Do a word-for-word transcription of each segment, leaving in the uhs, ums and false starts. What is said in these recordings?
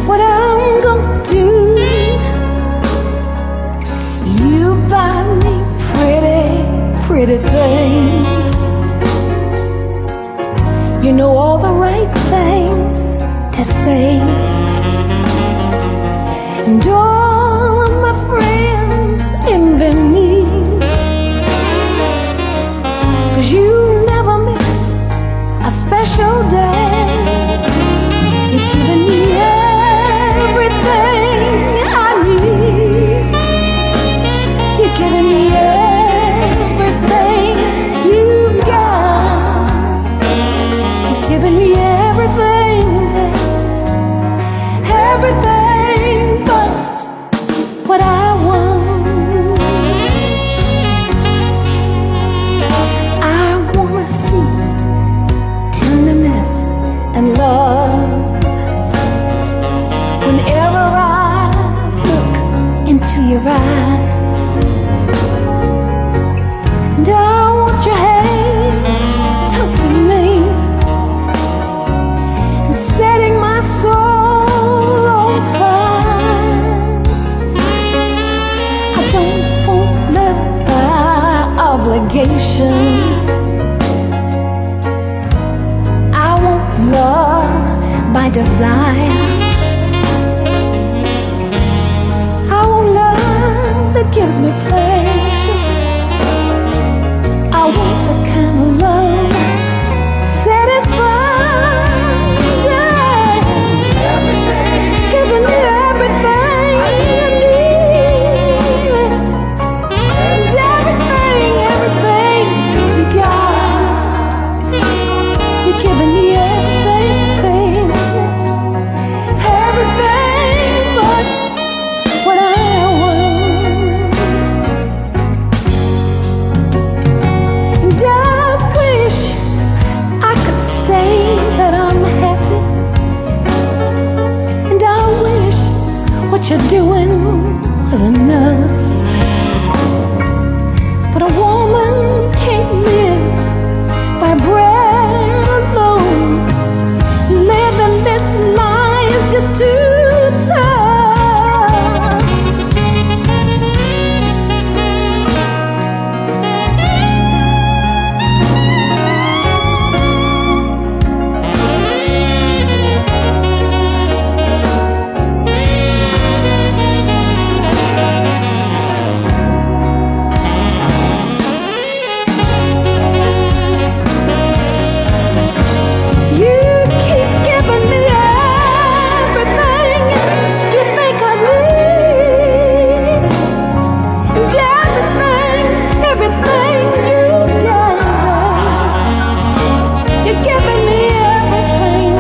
what I'm gonna do. You buy me pretty, pretty things. You know all the right things to say. And all of my friends envy me, 'cause you never miss a special day. You're giving me everything I need. You're giving me everything you got. You're giving me everything, everything but what I want. I wanna see tenderness and love whenever I look into your eyes. And I want your hand touching me and setting my soul on fire. I don't want love by obligation. I want love by desire. I want love that gives me pleasure. I want the kind of love satisfies, yeah. Giving me everything I need. And everything, everything you got. You're giving me everything, everything but what I want. And I wish I could say that I'm happy. And I wish what you're doing was enough. But a woman can't live by bread alone. Living this life is just too tough. You keep giving me everything you think I need. And everything, everything you got. You're giving me everything,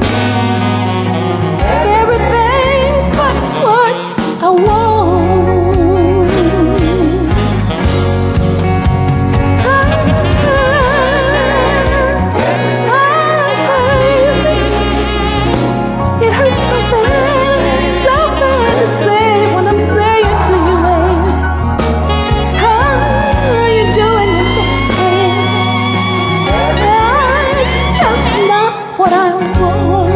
everything but what I want. It hurts something, something to say when I'm saying to you, babe, how you doing your best, babe? It's just not what I want.